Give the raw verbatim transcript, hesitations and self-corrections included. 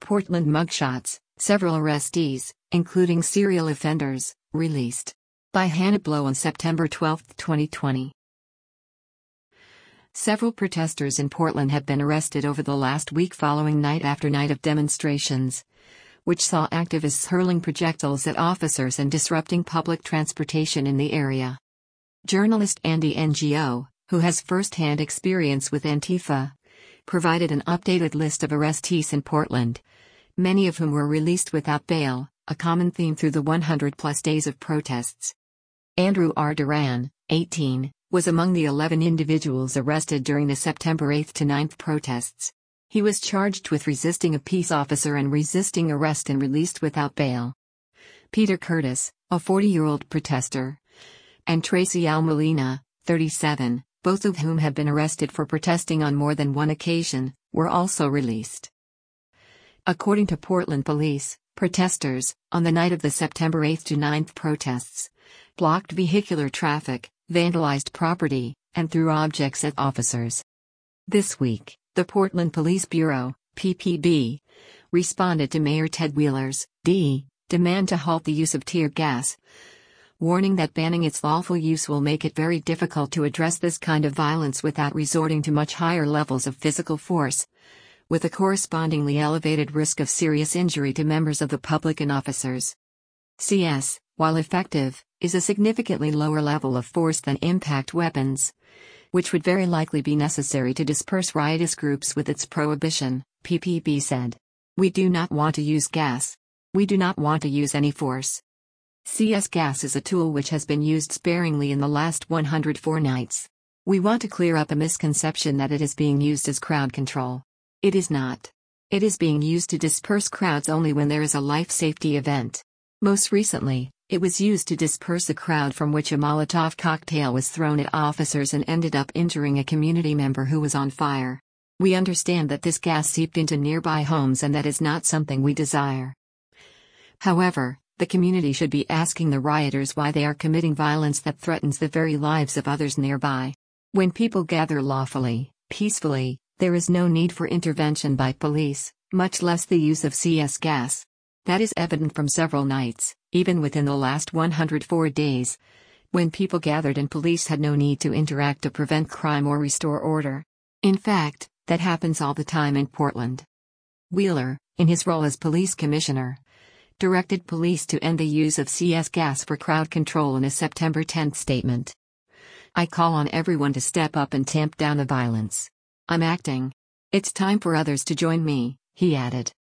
Portland mugshots, several arrestees, including serial offenders, released. By Hannah Blow on September twelfth, twenty twenty. Several protesters in Portland have been arrested over the last week following night after night of demonstrations, which saw activists hurling projectiles at officers and disrupting public transportation in the area. Journalist Andy N G O, who has first-hand experience with Antifa, provided an updated list of arrestees in Portland, many of whom were released without bail, a common theme through the one hundred plus days of protests. Andrew R. Duran, eighteen, was among the eleven individuals arrested during the September eighth to ninth protests. He was charged with resisting a peace officer and resisting arrest and released without bail. Peter Curtis, a forty-year-old protester, and Tracy Al Molina, thirty-seven, both of whom have been arrested for protesting on more than one occasion, were also released. According to Portland police, protesters, on the night of the September eighth to ninth protests, blocked vehicular traffic, vandalized property, and threw objects at officers. This week, the Portland Police Bureau, P P B, responded to Mayor Ted Wheeler's D. demand to halt the use of tear gas, warning that banning its lawful use will make it very difficult to address this kind of violence without resorting to much higher levels of physical force, with a correspondingly elevated risk of serious injury to members of the public and officers. C S, while effective, is a significantly lower level of force than impact weapons, which would very likely be necessary to disperse riotous groups with its prohibition, P P B said. We do not want to use gas. We do not want to use any force. C S gas is a tool which has been used sparingly in the last one hundred four nights. We want to clear up a misconception that it is being used as crowd control. It is not. It is being used to disperse crowds only when there is a life safety event. Most recently, it was used to disperse a crowd from which a Molotov cocktail was thrown at officers and ended up injuring a community member who was on fire. We understand that this gas seeped into nearby homes and that is not something we desire. However, the community should be asking the rioters why they are committing violence that threatens the very lives of others nearby. When people gather lawfully, peacefully, there is no need for intervention by police, much less the use of C S gas. That is evident from several nights, even within the last one hundred four days, when people gathered and police had no need to interact to prevent crime or restore order. In fact, that happens all the time in Portland. Wheeler, in his role as police commissioner, directed police to end the use of C S gas for crowd control in a September tenth statement. I call on everyone to step up and tamp down the violence. I'm acting. It's time for others to join me, he added.